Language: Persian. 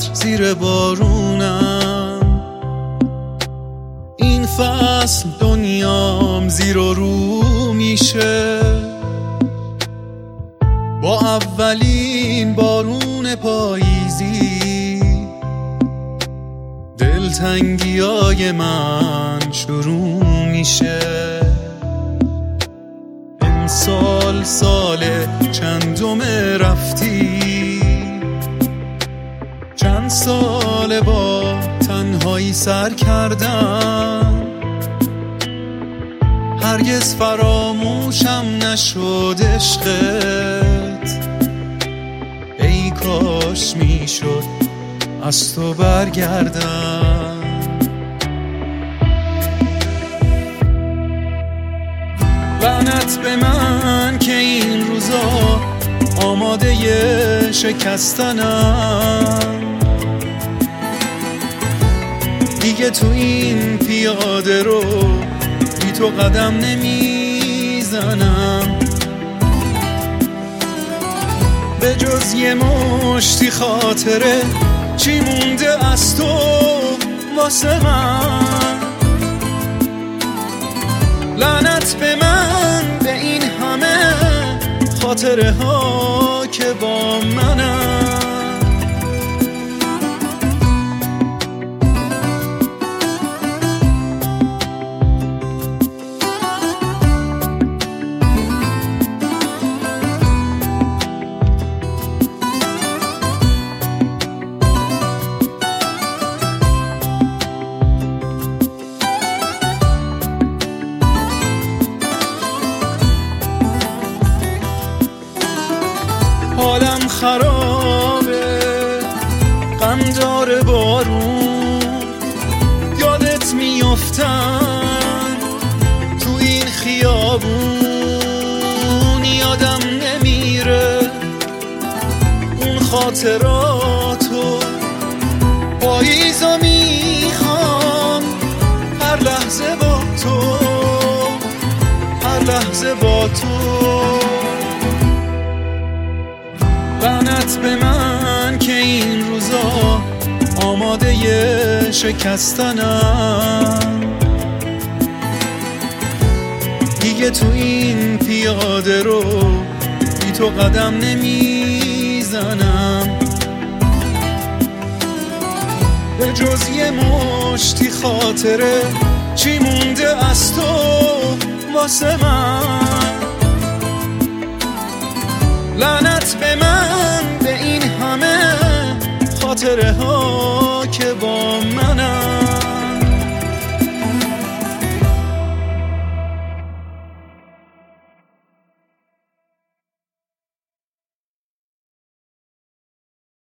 زیر بارونم. این فصل دنیام زیر و رو میشه با اولین بارون پاییزی. دلتنگیای من شروع میشه. امسال سال چندم رفتی، چند سال با تنهایی سر کردم. هرگز فراموشم نشد عشقت، ای کاش میشد از تو برگردم. لعنت به من که این روزا آماده شکستنم. دیگه تو این پیاده رو بی تو قدم نمیزنم. به جز یه مشتی خاطره چی مونده از تو واسه من؟ لعنت به من به این همه خاطره ها که با منم. حالم خرابه، غم داره بارون، یادت میافتم تو این خیابون. یادم نمیره اون خاطراتو، پاییزا میخوام هر لحظه با تو، هر لحظه با تو. لعنت به من که این روزا آماده شکستنم. دیگه تو این پیاده رو بی تو قدم نمیزنم. به جز یه مشتی خاطره چی مونده از تو واسه من؟ لعنت به من به این همه خاطره ها که با من